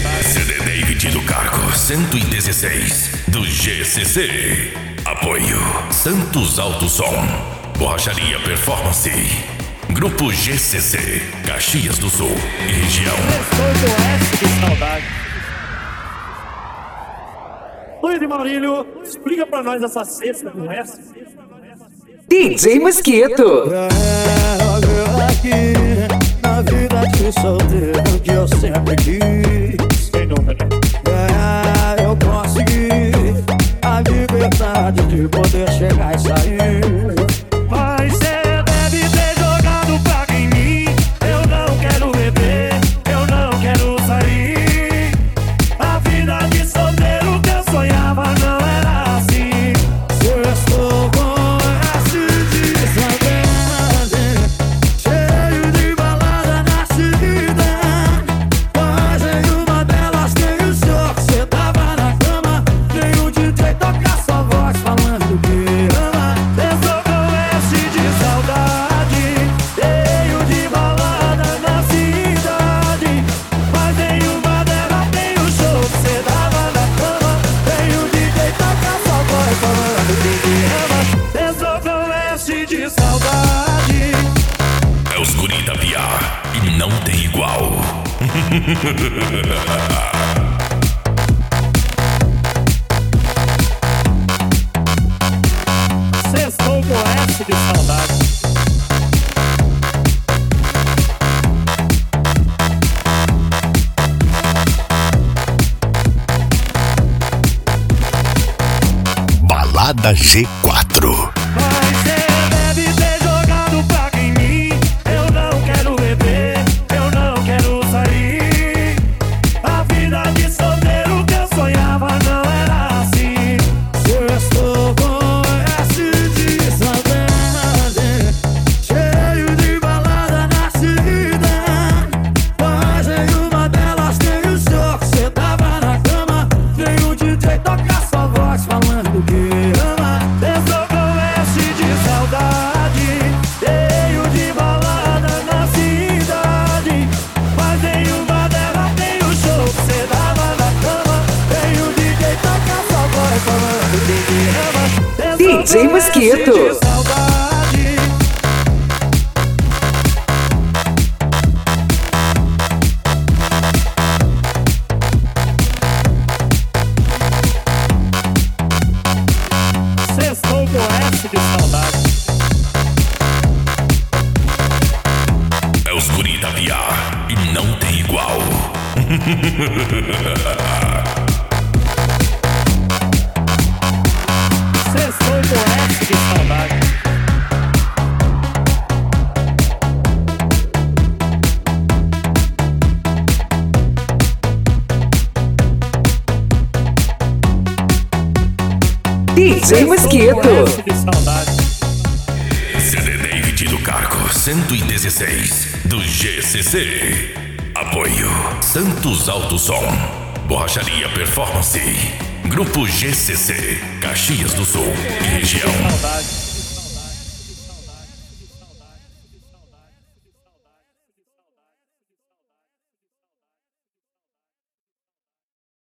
CD David do Cargo 116 do GCC. Apoio Santos Alto Som, Borracharia Performance, Grupo GCC, Caxias do Sul e região. Que saudade. Luiz e Maurílio, explica pra nós essa sexta com essa. DJ Mosquito. Aqui na vida de solteiro que eu sempre quis. Sem dúvida. Eu consegui a liberdade de poder chegar e sair. Mas cê deve ter jogado praga em mim. Eu não quero beber, eu não quero sair. A vida de solteiro que eu sonhava não era assim. Eu estou com esse de saudade, cheio de balada na cidade. Mas em uma delas tem o senhor que cê tava na cama. Tem o DJ tocar sua voz falando que ama. Eu sou com esse de saudade, cheio de balada na cidade. Mas em uma delas tem o show que cê dava na cama. Tem o DJ tocar sua voz falando que ama. Eu sou com esse de saudade. É os guri da Piá e não tem igual. Sextou com esse de saudade. Balada G4. Mas cê deve ter jogado praga em mim. Eu não quero beber, eu não quero sair. A vida de solteiro que eu sonhava não era assim. Eu estou com esse de saudade, cheio de balada na cidade. Mas em uma delas tem o senhor que cê tava na cama. Tem o DJ tocar sua voz falando que ama. Eu sou com esse de saudade, cheio de balada na cidade. Mas em uma delas tem o show que cê dava na cama. Tem o DJ tocar sua voz falando que ama. Eu sou DJ com Mosquito. esse de saudade. Sextou com esse de saudade. É os guri da Piá e não tem igual. Sextou com esse de saudade. DJ Mosquito. Com esse de saudade. CD David do Cargo 116 do GCC. Apoio Santos Alto Som, Borracharia Performance, Grupo GCC, Caxias do Sul e região. Saudade.